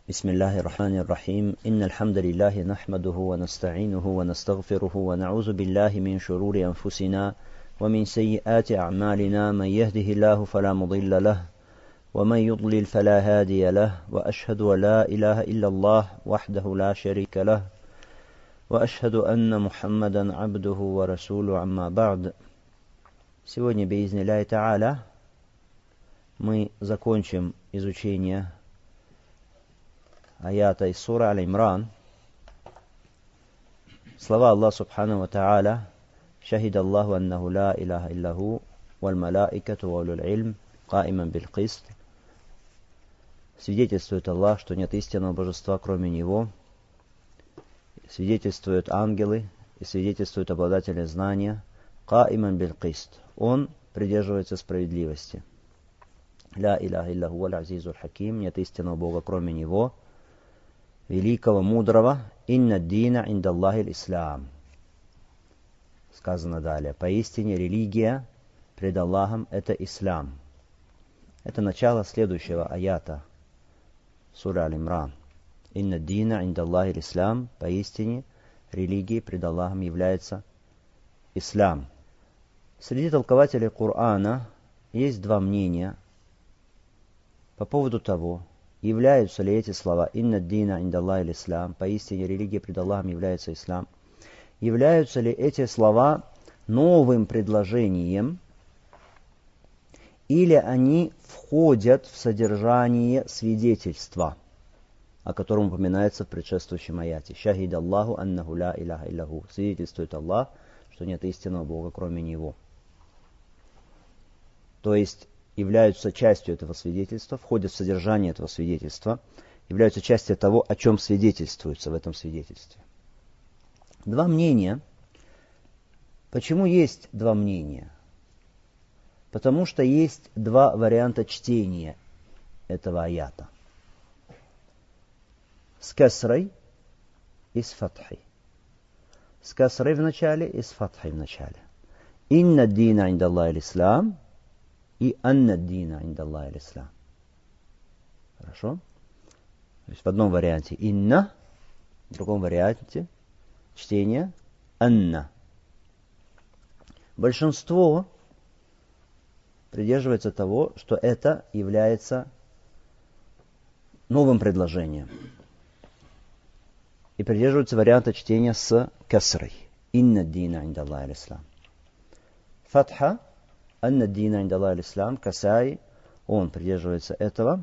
بسم الله الرحمن الرحيم إن الحمد لله نحمده ونستعينه ونستغفره ونعوذ بالله من شرور أنفسنا ومن سيئات أعمالنا من يهده الله فلا مضل له ومن يضلل فلا هادي له وأشهد أن لا إله إلا الله وحده لا شريك له وأشهد أن محمدا عبده ورسوله عما بعد. Сегодня, بإذن الله تعالى, мы закончим изучение аята из суры Аль-Имран. Слова Аллаха Субхану ва Тааля: «Шахид Аллаху аннаху ла илаха иллаху, валь малаикату ва улюл ильм, каиман биль кист». Свидетельствует Аллах, что нет истинного божества, кроме Него. Свидетельствуют ангелы и свидетельствуют обладатели знания. Каиман биль кист. Он придерживается справедливости. Ля илаха иллаху валь азизуль хаким. Нет истинного Бога, кроме Него, великого, мудрого. «Инна дина инда Аллахи ислам». Сказано далее: поистине религия пред Аллахом — это ислам. Это начало следующего аята суры Аль-Имран. «Инна дина инда Аллахи ислам». Поистине религией пред Аллахом является ислам. Среди толкователей Корана есть два мнения по поводу того, являются ли эти слова «Инна дина инда Аллахи ислам», поистине религия пред Аллахом является ислам, являются ли эти слова новым предложением, или они входят в содержание свидетельства, о котором упоминается в предшествующем аяте. «Шахид Аллаху аннаху ла илаха иллаху». Свидетельствует Аллах, что нет истинного Бога, кроме Него. То есть являются частью этого свидетельства, входят в содержание этого свидетельства, являются частью того, о чем свидетельствуется в этом свидетельстве. Два мнения. Почему есть два мнения? Потому что есть два варианта чтения этого аята. С касрой и с фатхой. С касрой в начале и с фатхой в начале. «Инна дина инда Аллахи ислам» и «Анна дина инда Аллахи ислам». Хорошо? То есть в одном варианте «инна», в другом варианте чтение «анна». Большинство придерживается того, что это является новым предложением. И придерживаются варианта чтения с касрой. «Инна дина инда Аллахи ислам». Фатха «Анна дина инда Аллахи ислам», Касай, он придерживается этого.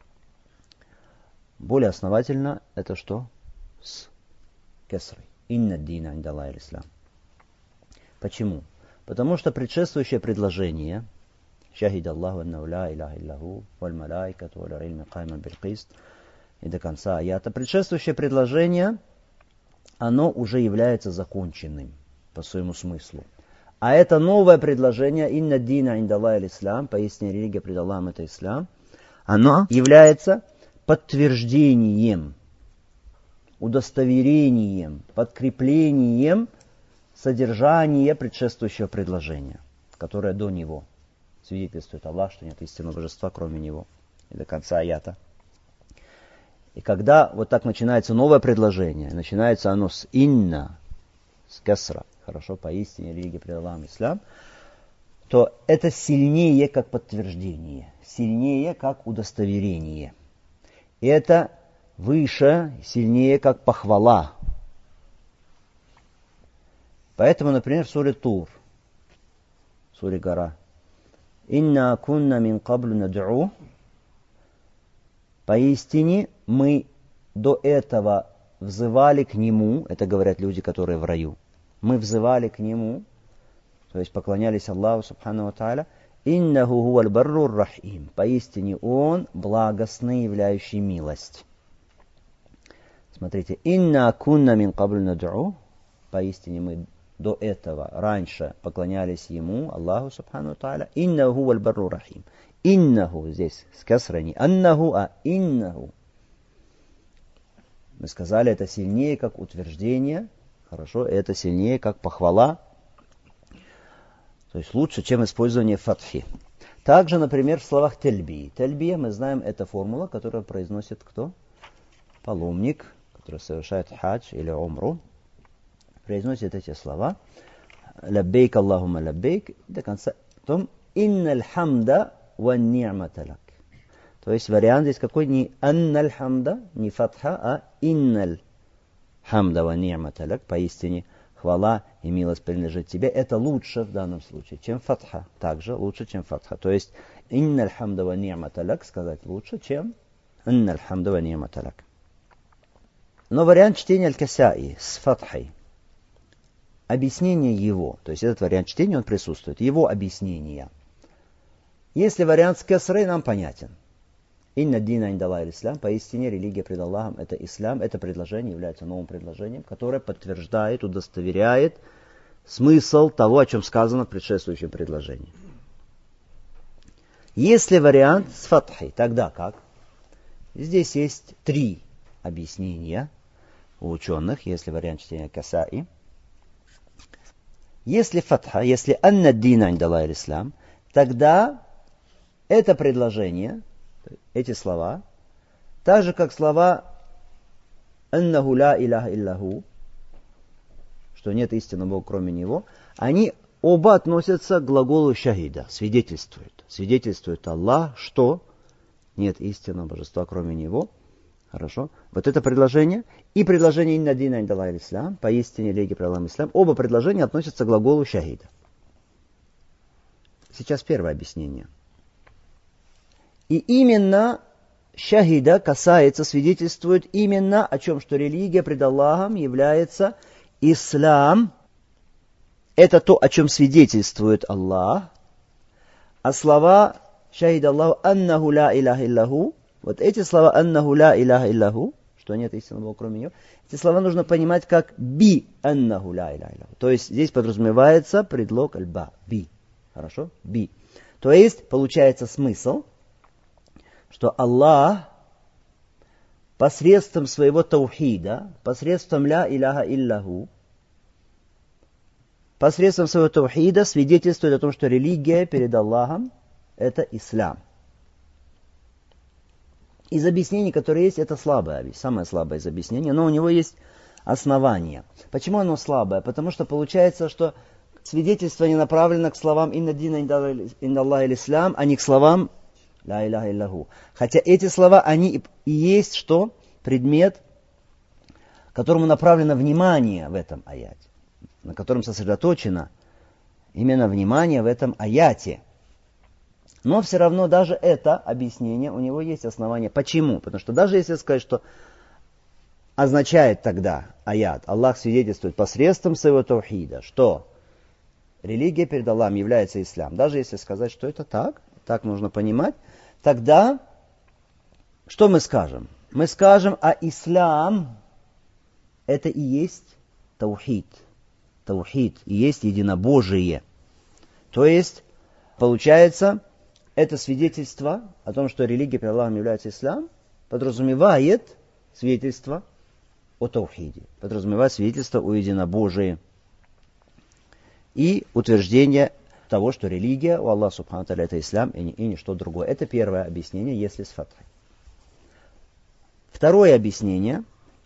Более основательно это что? С касрой. «Инна дина инда Аллахи ислам». Почему? Потому что предшествующее предложение «Шахид Аллаху аннаху ла илаха иллаху, валь малаикату ва улюл ильми каиман биль кист» и до конца аята. Предшествующее предложение, оно уже является законченным по своему смыслу. А это новое предложение «Инна дина инда Аллахи ислам», поистине религия пред Аллахом — это ислам, оно является подтверждением, удостоверением, подкреплением содержания предшествующего предложения, которое до него свидетельствует Аллах, что нет истинного божества, кроме Него, и до конца аята. И когда вот так начинается новое предложение, начинается оно с «инна», с касра, хорошо, поистине религия пред Аллахом ислам, то это сильнее как подтверждение, сильнее как удостоверение. И это выше, сильнее как похвала. Поэтому, например, в суре Тур, в суре Гора, «Инна кунна мин каблю над'у», поистине мы до этого взывали к Нему, это говорят люди, которые в раю, мы взывали к Нему, то есть поклонялись Аллаху Субхану ва Тааля, «Иннаху хуаль баррур рахим», поистине Он благостный, являющий милость. Смотрите, «Инна кунна мин каблю над'у», поистине мы до этого, раньше поклонялись Ему, Аллаху Субхану ва Тааля, «Иннаху хуаль баррур рахим». «Иннаху» здесь с касрой не «аннаху», а «иннаху». Мы сказали, это сильнее как утверждение, хорошо, это сильнее как похвала, то есть лучше, чем использование фатхи. Также, например, в словах тельбии. Тельбия, мы знаем, это формула, которую произносит кто? паломник, который совершает хадж или умру, произносит эти слова «Лаббейк Аллахума лаббейк» до конца. Потом «Инналь хамда ва ни'мата лак». То есть вариант здесь какой? Не «Анналь хамда», не фатха, а «Инналь хамда ва ни'мата лак». Поистине хвала и милость принадлежит тебе. Это лучше в данном случае, чем фатха. Также лучше, чем фатха. То есть «Инналь хамда ва ни'мата лак» сказать лучше, чем «Инналь хамда ва ни'мата лак». Но вариант чтения аль-Касаи с фатхой, объяснение его, то есть этот вариант чтения, он присутствует, его объяснение. Если вариант с касрой нам понятен. Инна дина индаллахи ислам, поистине религия пред Аллахом это ислам, это предложение является новым предложением, которое подтверждает, удостоверяет смысл того, о чем сказано в предшествующем предложении. Если вариант с фатхой, тогда как? Здесь есть три объяснения у ученых, если вариант чтения касаи. Если фатха, если анна дина индаллахи ислам, тогда это предложение, эти слова, так же как слова аннаху ла иляха илляху, что нет истинного Бога кроме Него, они оба относятся к глаголу шахида, свидетельствуют. Свидетельствует Аллах, что нет истинного божества кроме Него. Хорошо. Вот это предложение и предложение «Инна дина индаллахи ислам», поистине религия пред Аллахом ислам, оба предложения относятся к глаголу шахида. Сейчас первое объяснение. И именно шахида касается, свидетельствует именно о чем, что религия пред Аллахом является ислам. Это то, о чем свидетельствует Аллах. А слова шахид Аллаху аннаху ла иляха илляху, вот эти слова «аннаху ла иляха илляху», что нет истинного Бога кроме Него, эти слова нужно понимать как «би аннаху ла иляха илляху». То есть здесь подразумевается предлог аль-ба, «би». Хорошо? «Би». То есть получается смысл, что Аллах посредством своего таухида, посредством «ла иляха илляху», посредством своего таухида свидетельствует о том, что религия перед Аллахом – это ислам. Из объяснений, которые есть, это слабое, самое слабое из объяснений, но у него есть основание. Почему оно слабое? Потому что получается, что свидетельство не направлено к словам «Инна дина индаллахи ислам», а не к словам «Ла иляха илляху». Хотя эти слова, они и есть что? Предмет, которому направлено внимание в этом аяте, на котором сосредоточено именно внимание в этом аяте. Но все равно даже это объяснение, у него есть основание. Почему? Потому что даже если сказать, что означает тогда аят, Аллах свидетельствует посредством своего таухида, что религия перед Аллахом является ислам. Даже если сказать, что это так нужно понимать, тогда что мы скажем? Мы скажем, а ислам это и есть таухид. Таухид и есть единобожие. То есть, получается, это свидетельство о том, что религия перед Аллахом является ислам, подразумевает свидетельство о таухиде, подразумевает свидетельство о единобожии и утверждение того, что религия у Аллаха субхану ва тааля это ислам и ничто другое. Это первое объяснение, если с фатхой. Второе объяснение,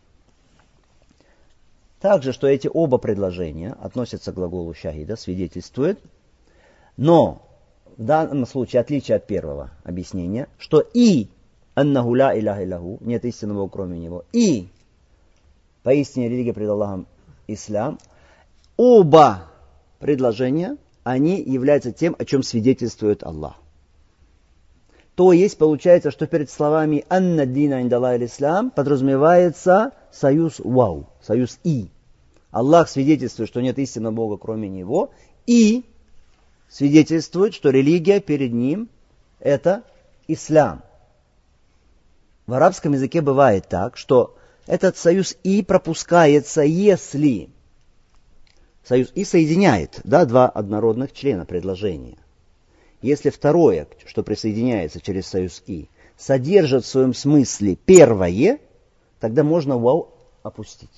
также, что эти оба предложения относятся к глаголу шахида, свидетельствует, но в данном случае отличие от первого объяснения, что и аннаху ла иляха илляху, нет истинного кроме Него, и поистине религия пред Аллахом ислам, оба предложения, они являются тем, о чем свидетельствует Аллах. То есть, получается, что перед словами «Анна дина индаллахи ислам» подразумевается союз «вау», союз «и». Аллах свидетельствует, что нет истинного Бога, кроме Него, и свидетельствует, что религия перед Ним – это ислам. В арабском языке бывает так, что этот союз «и» пропускается, если союз «и» соединяет два однородных члена предложения. Если второе, что присоединяется через союз «и», содержит в своем смысле первое, тогда можно «вау» опустить.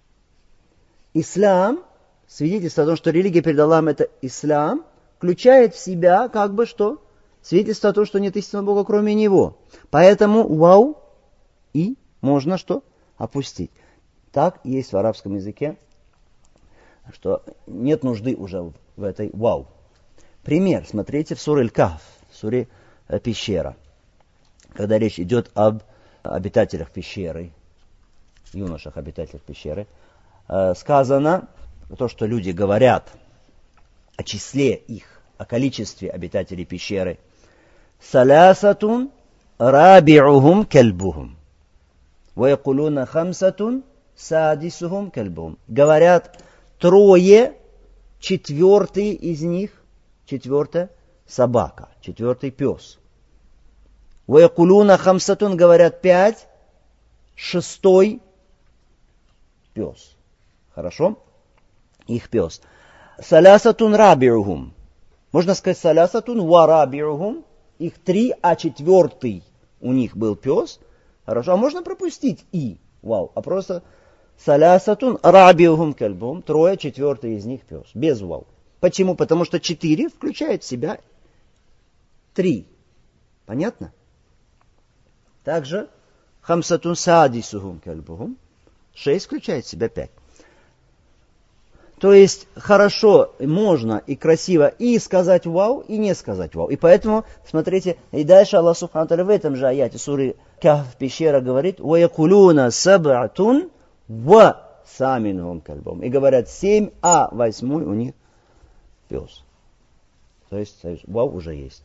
Ислам, свидетельство о том, что религия перед Аллахом это ислам, включает в себя как бы что? Свидетельство о том, что нет истинного Бога кроме Него. Поэтому «вау» и можно что? Опустить. Так есть в арабском языке, что нет нужды уже в этой вау. Пример, смотрите, в суре Аль-Кахф, в суре пещера, когда речь идет об обитателях пещеры, юношах обитателях пещеры, сказано то, что люди говорят о числе их, о количестве обитателей пещеры. Салясатун раби'ухум кальбухум. Ваякулуна хамсатун садисухум кальбухум. Говорят, трое, четвертый из них, четвертая собака, четвертый пес. Ваякулуна хамсатун, говорят, 5, шестой пес. Хорошо? Их пес. Салясатун раби'ухум. Можно сказать салясатун ва раби'ухум. Их 3, а четвертый у них был пес. Хорошо, а можно пропустить и. Вау. А просто салясатун раби'ухум кальбухум. 3, четвертый из них пес. Без вау. Почему? Потому что 4 включает в себя 3. Понятно? Также хамсатун садисухум кальбухум. 6 включает в себя 5. То есть хорошо, можно и красиво и сказать вау, и не сказать вау. И поэтому, смотрите, и дальше Аллах Субхану Тааля в этом же аяте суры Кахф, пещера, говорит: «Ваякулуна саб'атун ва саминхум кальбум». И говорят 7, а 8 у них пес. То есть вау уже есть.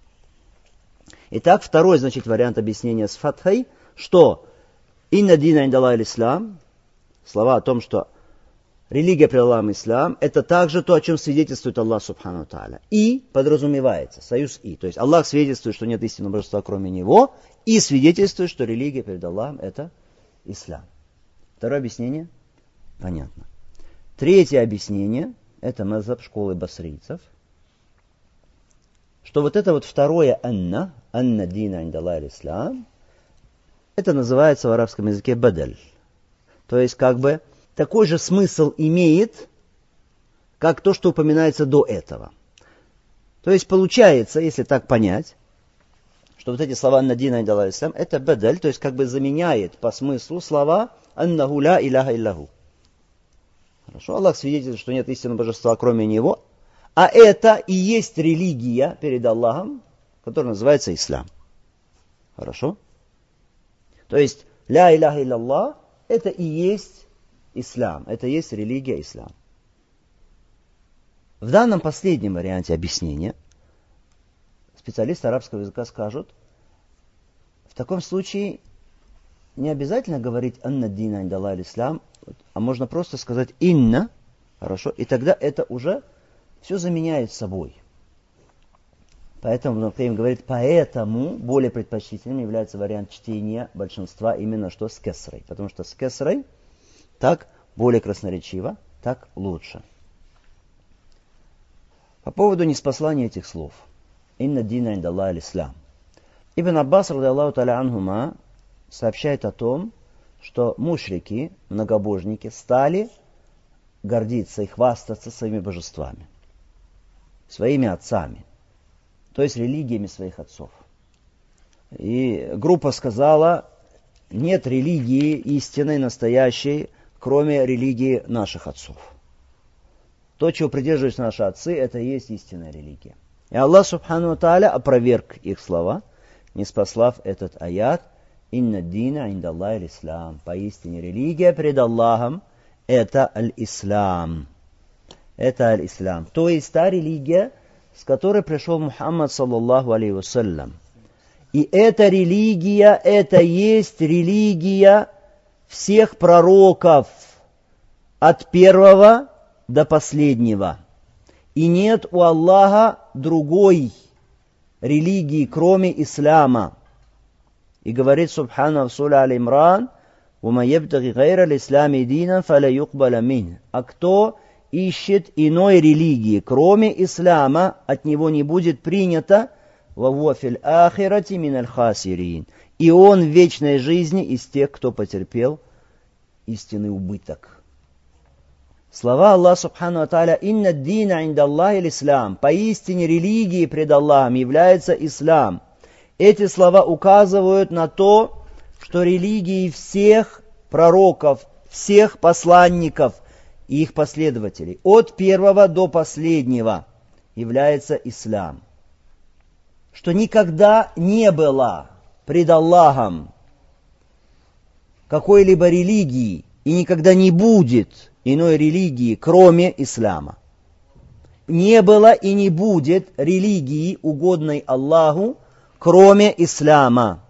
Итак, второй, значит, вариант объяснения с фатхой, что «Инна дина индаллахи аль-ислам», слова о том, что религия при Аллахе ислам, это также то, о чем свидетельствует Аллах Субхану Тааля. И подразумевается, союз и. То есть Аллах свидетельствует, что нет истинного божества, кроме Него, и свидетельствует, что религия перед Аллахом это ислам. Второе объяснение? Понятно. Третье объяснение, это мазхаб школы басрийцев, что вот это вот второе анна дина индаллахи ислам, это называется в арабском языке бадаль. То есть как бы такой же смысл имеет, как то, что упоминается до этого. То есть получается, если так понять, что вот эти слова «Анна дина индаллахи ислам» это бадаль, то есть как бы заменяет по смыслу слова «Аннаху ла иляха илляху». Хорошо, Аллах свидетельствует, что нет истинного божества, кроме Него, а это и есть религия перед Аллахом, которая называется ислам. Хорошо? То есть «Ля иляха илляллах» это и есть ислам. Это и есть религия ислам. В данном последнем варианте объяснения специалисты арабского языка скажут, в таком случае не обязательно говорить «Анна дина индаллахи ислам», а можно просто сказать «инна», хорошо, и тогда это уже все заменяет собой. Поэтому Ибн говорит, поэтому более предпочтительным является вариант чтения большинства именно что с кесрой. Потому что с кесрой так более красноречиво, так лучше. По поводу ниспослания этих слов. «Инна дина индаллахи аль-ислам». Ибн Аббас, радиаллаху та'аля анхума, сообщает о том, что мушрики, многобожники, стали гордиться и хвастаться своими божествами, своими отцами, то есть религиями своих отцов. И группа сказала, нет религии истинной, настоящей, кроме религии наших отцов. То, чего придерживаются наши отцы, это и есть истинная религия. И Аллах Субхану Тааля опроверг их слова, ниспослав этот аят «Инна дина индаллахи аль-ислам». Поистине религия перед Аллахом это аль-ислам. Это аль-ислам. То есть та религия, с которой пришел Мухаммад саллаллаху алейхи вассалям. И эта религия, это есть религия всех пророков от первого до последнего. И нет у Аллаха другой религии, кроме ислама. И говорит Субхану в суре Аль-Имран, «Вама ябтаги гайра л-ислами дина, фаля юкбаля мин». А кто ищет иной религии, кроме ислама, от него не будет принято, «Ва фил ахирати мин аль-хасирин». И он в вечной жизни из тех, кто потерпел истинный убыток. Слова Аллаха Субхану Тааля «Инна дина индаллахи аль-ислам». Поистине религией пред Аллахом является ислам. Эти слова указывают на то, что религией всех пророков, всех посланников и их последователей, от первого до последнего, является ислам. Что никогда не было пред Аллахом какой-либо религии и никогда не будет иной религии, кроме ислама. Не было и не будет религии, угодной Аллаху, кроме ислама.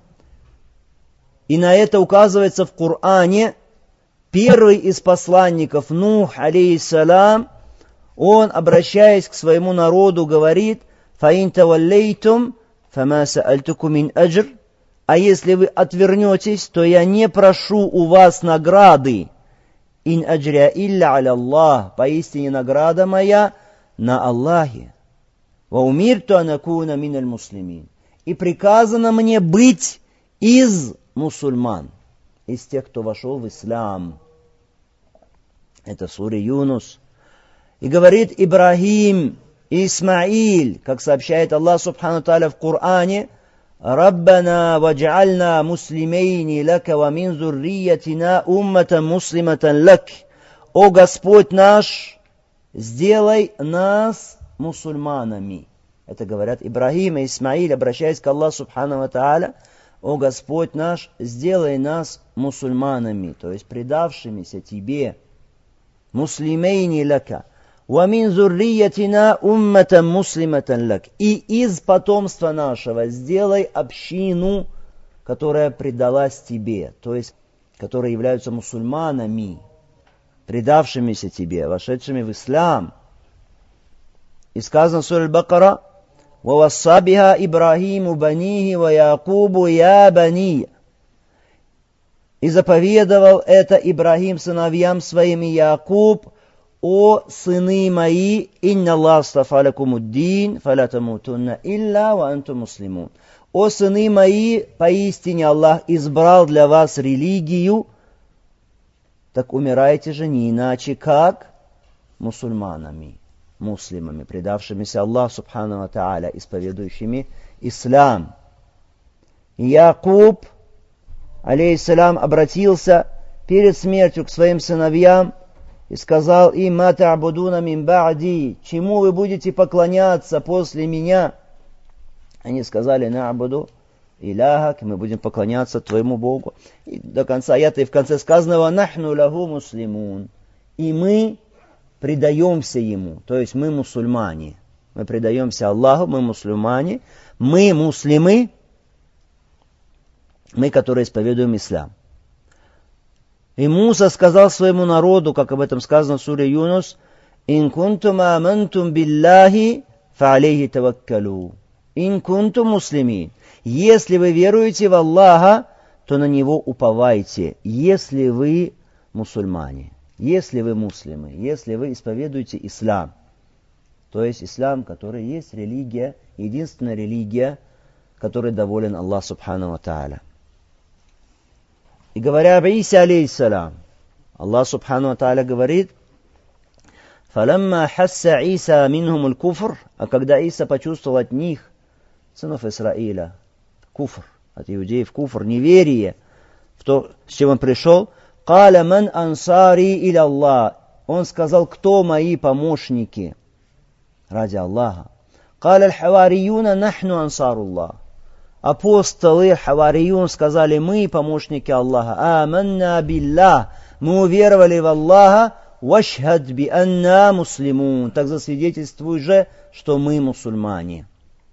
И на это указывается в Коране. Первый из посланников, Нух, алейхиссалам, он, обращаясь к своему народу, говорит: «Фаин таваллейтум, фама саальтуку мин аджр». А если вы отвернетесь, то я не прошу у вас награды. «Ин аджря илля аля Аллах», поистине награда моя на Аллахе. «Ва умирту анакуна миналь муслимин». И приказано мне быть из мусульман, из тех, кто вошел в ислам. Это сура Юнус. И говорит Ибрахим и Исмаиль, как сообщает Аллах Субхану Тааля в Коране: «Раббана вадж'альна муслимейни лака ва мин зурриятина умматан муслиматан лак». О Господь наш, сделай нас мусульманами. Это говорят Ибрахим и Исмаиль, обращаясь к Аллаху Субхану Тааля: «О Господь наш, сделай нас мусульманами», то есть предавшимися Тебе. «Муслимейни лака, ва мин зурриятина умматан муслиматан лак». И из потомства нашего сделай общину, которая предалась Тебе, то есть которые являются мусульманами, предавшимися Тебе, вошедшими в ислам. И сказано в суре Аль-Бакара: «Вавасса биха Ибрахиму банихи ва Якубу я бани». И заповедовал это Ибрахим сыновьям своим и Якуб: «О сыны мои, инна Аллах астафа лакумуддин, фаля тамутунна илля ва антум муслимун». О сыны мои, поистине Аллах избрал для вас религию, так умирайте же не иначе, как мусульманами, муслимами, предавшимися Аллаху Субхану ва Тааля, исповедующими ислам. И Якуб, алейхиссалам, обратился перед смертью к своим сыновьям и сказал им: «Ма та'будуна мин ба'ди», чему вы будете поклоняться после меня? Они сказали: «На'буду иляхак», мы будем поклоняться твоему Богу. И до конца аята, и в конце сказано: «Ва нахну лаху муслимун», и мы предаемся ему, то есть мы мусульмане. Мы предаемся Аллаху, мы мусульмане, мы муслимы, мы, которые исповедуем ислам. И Муса сказал своему народу, как об этом сказано в суре Юнус: «Ин кунтум амантум биллахи, фа алейхи таваккалу». «Ин кунтум муслимин». Если вы веруете в Аллаха, то на Него уповайте, если вы мусульмане, если вы муслимы, если вы исповедуете ислам. То есть ислам, который есть религия, единственная религия, которой доволен Аллах Субхану ва Тааля. И говоря об Исе, алейхиссалам, Аллах Субхану ва Тааля говорит: «Фаламма хасса Иса минхум аль-куфр», а когда Иса почувствовал от них, сынов Исраиля, куфр, от иудеев куфр, неверие в то, с чем он пришел, «Каля ман ансари иля Аллах», он сказал: «Кто мои помощники ради Аллаха?» «Каля аль-хаварiyuna нахну ансаруллах». Апостолы, хавариюн, сказали: «Мы помощники Аллаха». «Аманна биллах», мы уверовали в Аллаха. «Вашхад би анна муслимун», так засвидетельствуй же, что мы мусульмане.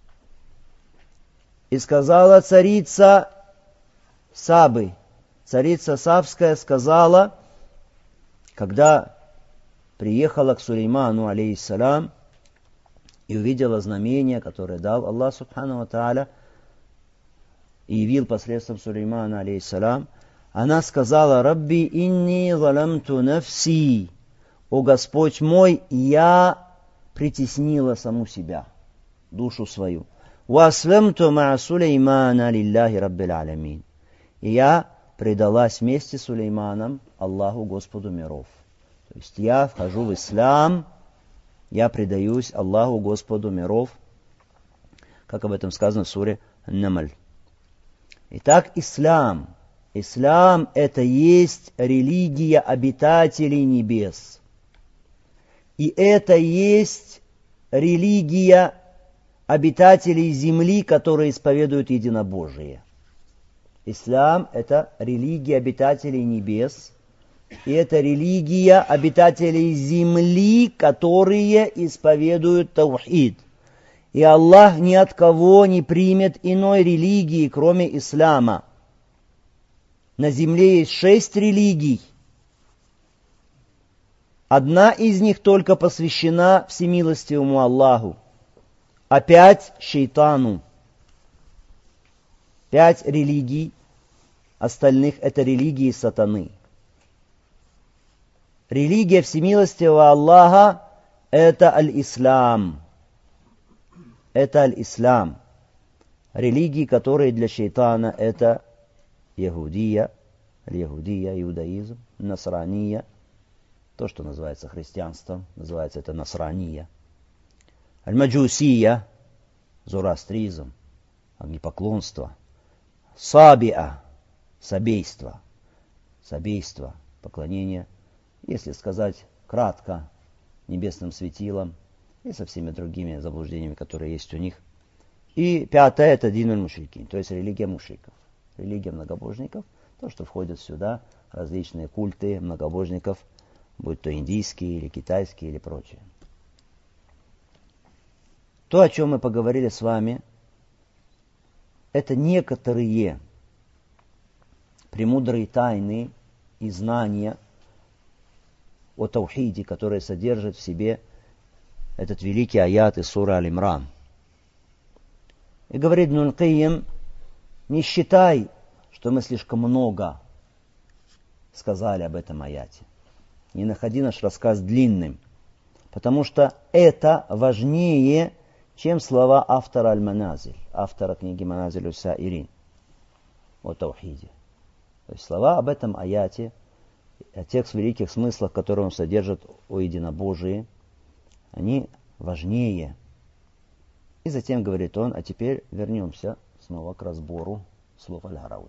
И сказала царица Сабы, царица Савская сказала, когда приехала к Сулейману, алейхиссалам, и увидела знамение, которое дал Аллах Субхану ва Тааля, и явил посредством Сулеймана, алейхиссалам, она сказала: «Рабби инни заламту нафси», «О Господь мой, я притеснила саму себя, душу свою». «Васлямту ма Сулеймана лилляхи раббил алямин», и я предалась вместе с Сулейманом Аллаху, Господу миров. То есть я вхожу в ислам, я предаюсь Аллаху, Господу миров, как об этом сказано в суре Намль. Итак, ислам. Ислам – это есть религия обитателей небес. И это есть религия обитателей земли, которые исповедуют единобожие. Ислам – это религия обитателей небес. И это религия обитателей земли, которые исповедуют таухид. И Аллах ни от кого не примет иной религии, кроме ислама. На земле есть 6 религий. Одна из них только посвящена всемилостивому Аллаху, а 5 шейтану. 5 религий, остальных это религии сатаны. Религия всемилостивого Аллаха это аль-Ислам. Это аль-Ислам. Религии, которые для шейтана это Яхудия, аль-Яхудия, иудаизм, Насрания, то, что называется христианством, называется это Насрания. Аль-Маджусия, зороастризм, огнепоклонство. Сабиа, собейство, поклонение, если сказать кратко, небесным светилам и со всеми другими заблуждениями, которые есть у них. И 5 это дин аль-мушрикин, то есть религия мушриков, религия многобожников, то, что входит сюда, различные культы многобожников, будь то индийские или китайские или прочее. То, о чем мы поговорили с вами, это некоторые премудрые тайны и знания о таухиде, которые содержат в себе этот великий аят из суры Аль-Имран. И говорит Ибн аль-Кайим, не считай, что мы слишком много сказали об этом аяте. Не находи наш рассказ длинным, потому что это важнее, чем слова автора Аль-Маназиль, автора книги Маназиль Ус-Саирин о таухиде. То есть слова об этом аяте, о тех великих смыслах, которые он содержит о единобожии, они важнее. И затем говорит он, а теперь вернемся снова к разбору слов Аль-Харауи.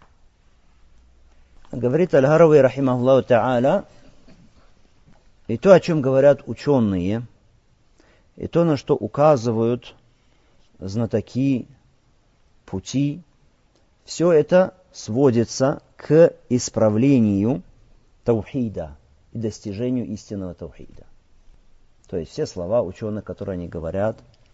Говорит Аль-Харауи, рахимахуллаху та'аля, и то, о чем говорят ученые, и то, на что указывают знатоки пути, все это сводится к исправлению таухида и достижению истинного таухида. То есть все слова ученых, которые они говорят,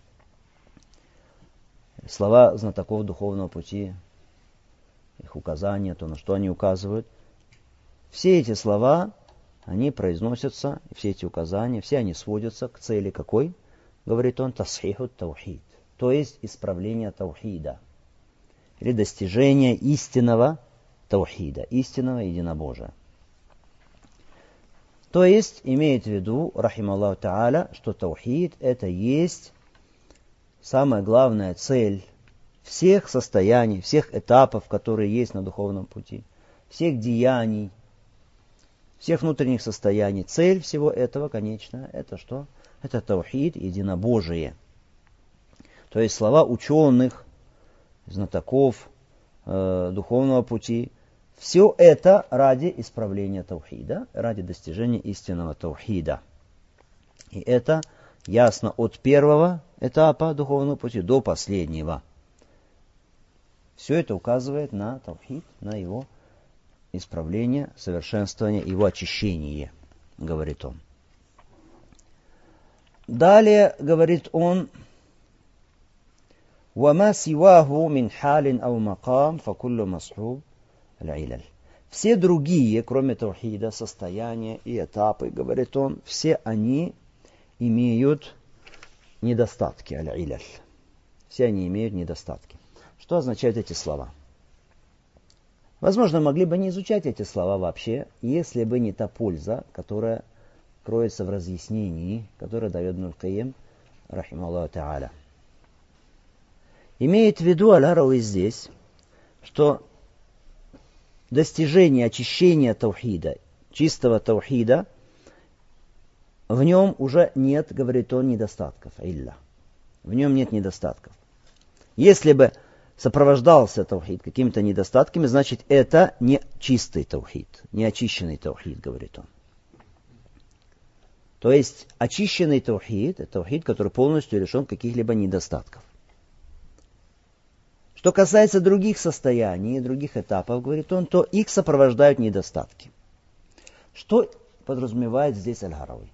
слова знатоков духовного пути, их указания, то, на что они указывают, все эти слова, они произносятся, все эти указания, все они сводятся к цели какой? Говорит он, тасхиху таухид, то есть исправление таухида, или достижение истинного таухида, истинного единобожия. То есть, имеет в виду, рахималлаху та'аля, что таухид это есть самая главная цель всех состояний, всех этапов, которые есть на духовном пути, всех деяний, всех внутренних состояний. Цель всего этого, конечно, это что? Это таухид, единобожие. То есть слова ученых, знатоков духовного пути, все это ради исправления таухида, ради достижения истинного таухида. И это ясно от первого этапа духовного пути до последнего. Все это указывает на таухид, на его исправление, совершенствование, его очищение, говорит он. Далее говорит он, وَمَا سِوَاهُ مِنْ حَالٍ أَوْ مَقَامٍ فَكُلُّ مَصْحُوبٍ الْعِلَلِ. Все другие, кроме таухида, состояния и этапы, говорит он, все они имеют недостатки, аль-иляль. Все они имеют недостатки. Что означают эти слова? Возможно, могли бы не изучать эти слова вообще, если бы не та польза, которая кроется в разъяснении, которое дает Ибн аль-Кайим, рахимахуллаху та'аля. Имеет в виду Аль-Харауи здесь, что достижение очищения таухида, чистого таухида, в нем уже нет, говорит он, недостатков. Илля. В нем нет недостатков. Если бы сопровождался таухид какими-то недостатками, значит, это не чистый таухид, не очищенный таухид, говорит он. То есть, очищенный таухид – это таухид, который полностью лишен каких-либо недостатков. Что касается других состояний, других этапов, говорит он, то их сопровождают недостатки. Что подразумевает здесь Аль-Гарави?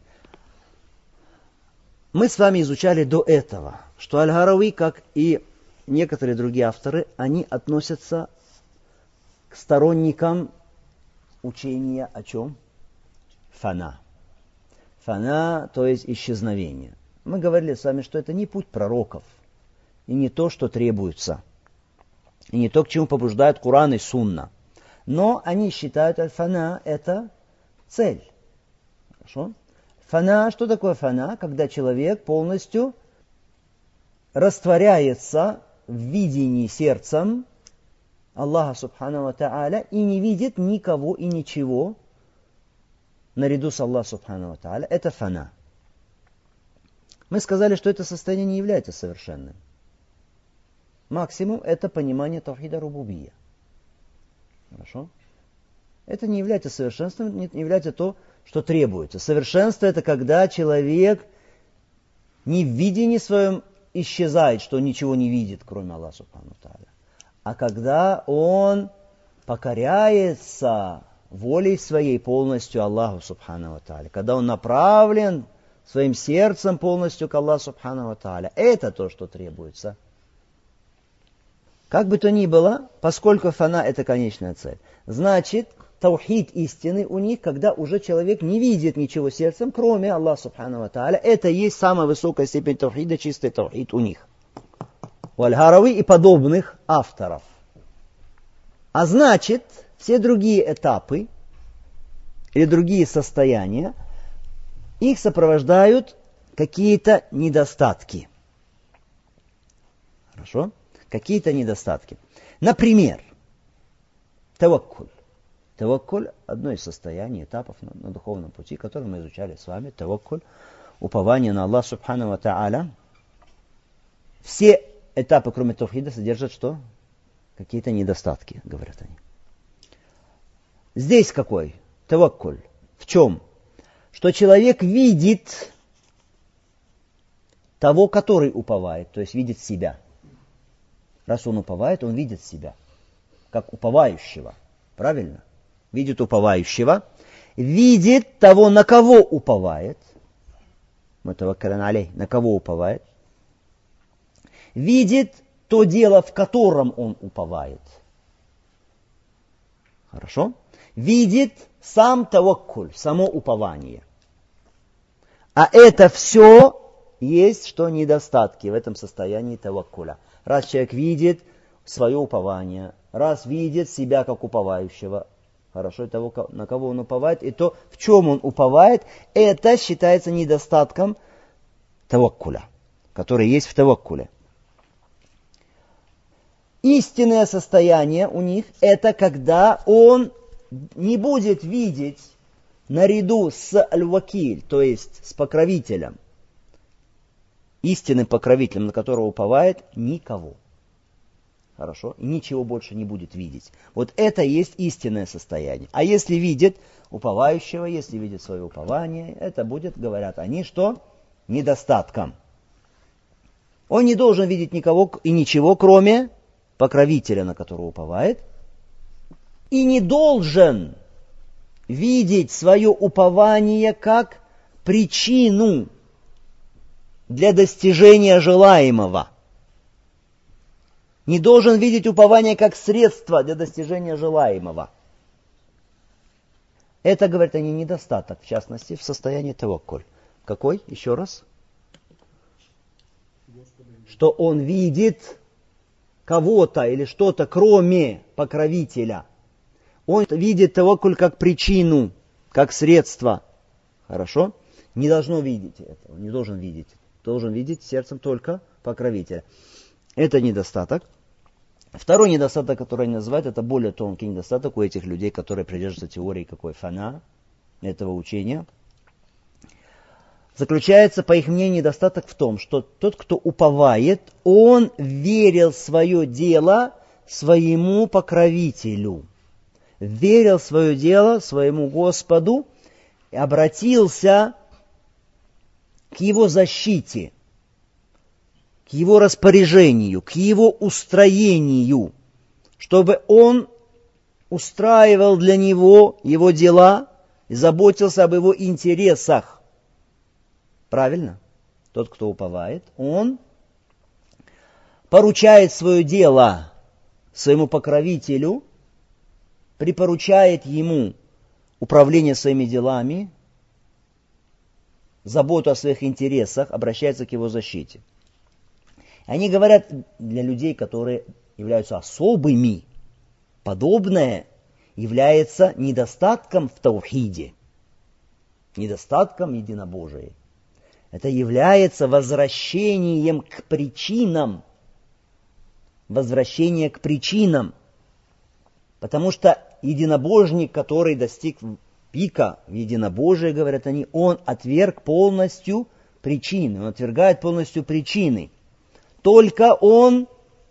Мы с вами изучали до этого, что Аль-Гарави, как и некоторые другие авторы, они относятся к сторонникам учения о чем? Фана. Фана, то есть исчезновение. Мы говорили с вами, что это не путь пророков, и не то, что требуется, и не то, к чему побуждают Куран и Сунна. Но они считают аль-фана это цель. Хорошо? Фана, что такое фана? Когда человек полностью растворяется в видении сердцем Аллаха Субхану ва Тааля и не видит никого и ничего наряду с Аллахом Субхану ва Тааля. Это фана. Мы сказали, что это состояние не является совершенным. Максимум это понимание тавхида рубубия. Хорошо? Это не является совершенством, не является то, что требуется. Совершенство это когда человек не в видении своем исчезает, что ничего не видит, кроме Аллаха Субхану ва Тааля. А когда он покоряется волей своей полностью Аллаху Субхану ва Тааля, когда он направлен своим сердцем полностью к Аллаху Субхану ва Тааля, это то, что требуется. Как бы то ни было, поскольку фана это конечная цель, значит, таухид истины у них, когда уже человек не видит ничего сердцем, кроме Аллаха Субхану ва Тааля, это и есть самая высокая степень таухида, чистый таухид у них. У Аль-Гарави и подобных авторов. А значит, все другие этапы или другие состояния, их сопровождают какие-то недостатки. Хорошо? Какие-то недостатки. Например, таваккуль. Таваккуль – одно из состояний, этапов на духовном пути, которые мы изучали с вами. Таваккуль – упование на Аллаха Субхану ва Тааля. Все этапы, кроме тавхида, содержат что? Какие-то недостатки, говорят они. Здесь какой? Таваккуль. В чем? Что человек видит того, который уповает, то есть видит себя. Раз он уповает, он видит себя, как уповающего. Правильно? Видит уповающего, видит того, на кого уповает. На кого уповает. Видит то дело, в котором он уповает. Хорошо? Видит сам таваккуль, само упование. А это все есть, что недостатки в этом состоянии таваккуля. Раз человек видит свое упование, раз видит себя как уповающего, хорошо, того, на кого он уповает, и то, в чем он уповает, это считается недостатком таваккуля, который есть в таваккуле. Истинное состояние у них, это когда он не будет видеть наряду с аль-вакиль, то есть с покровителем, истинным покровителем, на которого уповает, никого. Хорошо? И ничего больше не будет видеть. Вот это и есть истинное состояние. А если видит уповающего, если видит свое упование, это будет, говорят они, что? Недостатком. Он не должен видеть никого и ничего, кроме покровителя, на которого уповает. И не должен видеть свое упование как причину для достижения желаемого. Не должен видеть упование как средство для достижения желаемого. Это, говорят они, недостаток, в частности, в состоянии таваккуль. Какой? Еще раз. Что он видит кого-то или что-то, кроме покровителя. Он видит таваккуль как причину, как средство. Хорошо? Не должно видеть этого, не должен видеть. Должен видеть сердцем только покровителя. Это недостаток. Второй недостаток, который они называют, это более тонкий недостаток у этих людей, которые придерживаются теории какой фана, этого учения. заключается, по их мнению, недостаток в том, что тот, кто уповает, он верил свое дело своему покровителю, верил свое дело своему Господу и обратился к его защите, к его распоряжению, к его устроению, чтобы он устраивал для него его дела и заботился об его интересах. Правильно? Тот, кто уповает, он поручает свое дело своему покровителю, припоручает ему управление своими делами, заботу о своих интересах, обращается к его защите. Они говорят для людей, которые являются особыми, подобное является недостатком в таухиде, недостатком единобожия. Это является возвращением к причинам. Возвращение к причинам. Потому что единобожник, который достиг пика в единобожии, говорят они, он отверг полностью причины, он отвергает полностью причины. Только он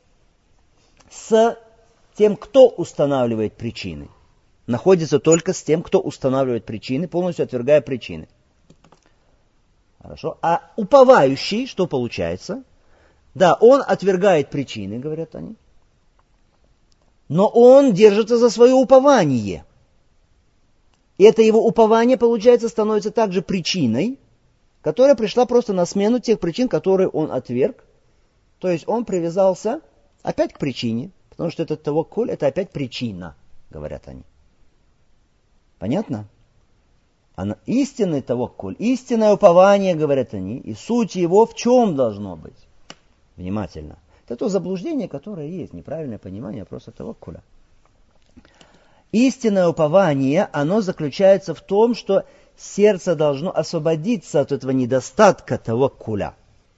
с тем, кто устанавливает причины. Находится только с тем, кто устанавливает причины, полностью отвергая причины. Хорошо. А уповающий, что получается? Да, он отвергает причины, говорят они. Но он держится за свое упование. И это его упование, получается, становится также причиной, которая пришла просто на смену тех причин, которые он отверг. То есть он привязался опять к причине, потому что этот таваккуль, это опять причина, говорят они. Понятно? Истинный таваккуль, истинное упование, говорят они, и суть его в чем должно быть? Внимательно. Это то заблуждение, которое есть, неправильное понимание просто таваккуля. Истинное упование, оно заключается в том, что сердце должно освободиться от этого недостатка таваккуля.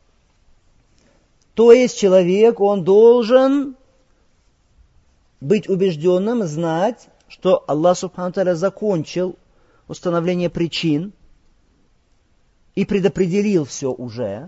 То есть человек, он должен быть убежденным, знать, что Аллах Субхану ва Тааля закончил установление причин и предопределил все уже.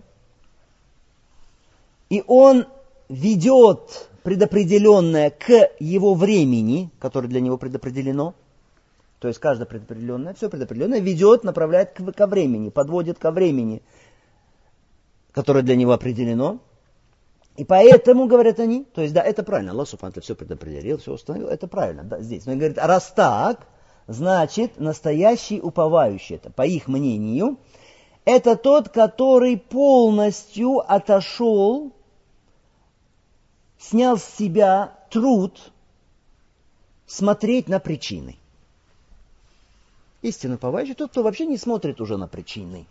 И он ведет предопределенное к его времени, которое для него предопределено. То есть каждое предопределенное, все предопределенное ведет, направляет ко времени, подводит ко времени, которое для него определено. И поэтому, говорят они, то есть да, это правильно, Аллах Субхану ва Тааля все предопределил, все установил, это правильно, да, здесь. Но он говорит, а раз так, значит, настоящий уповающий, это, по их мнению, это тот, который полностью отошел, снял с себя труд смотреть на причины. Истинно уповающий тот, кто вообще не смотрит уже на причины,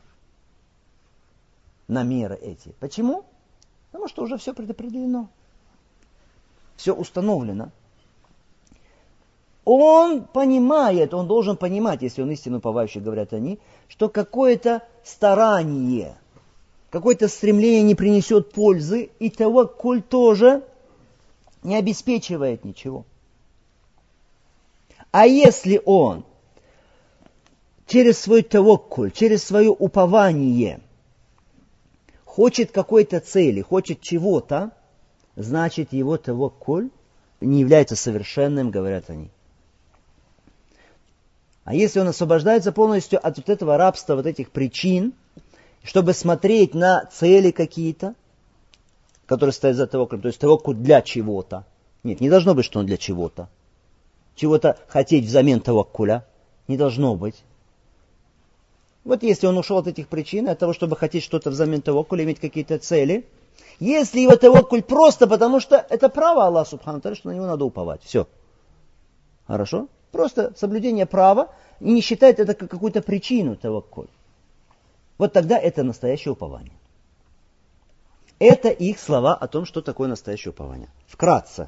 на меры эти. Почему? Потому что уже все предопределено. Все установлено. Он понимает, он должен понимать, если он истинно уповающий, говорят они, что какое-то старание, какое-то стремление не принесет пользы, и таваккуль тоже не обеспечивает ничего. А если он через свой таваккуль, через свое упование хочет какой-то цели, хочет чего-то, значит его таваккуль не является совершенным, говорят они. А если он освобождается полностью от вот этого рабства, вот этих причин, чтобы смотреть на цели какие-то, которые стоят за таваккулем, то есть таваккуль для чего-то. Нет, не должно быть, что он для чего-то. Чего-то хотеть взамен таваккуля не должно быть. Вот если он ушел от этих причин, от того, чтобы хотеть что-то взамен таваккуля, иметь какие-то цели, если его таваккуль просто потому, что это право Аллаха Субхану ва Тааля, что на него надо уповать. Все. Хорошо? Просто соблюдение права и не считает это как какую-то причину таваккуль. Вот тогда это настоящее упование. Это их слова о том, что такое настоящее упование. Вкратце.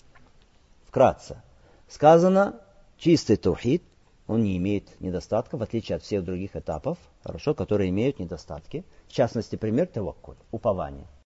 Сказано, чистый таухид, он не имеет недостатков, в отличие от всех других этапов, хорошо, которые имеют недостатки. В частности, пример таваккуль, упование.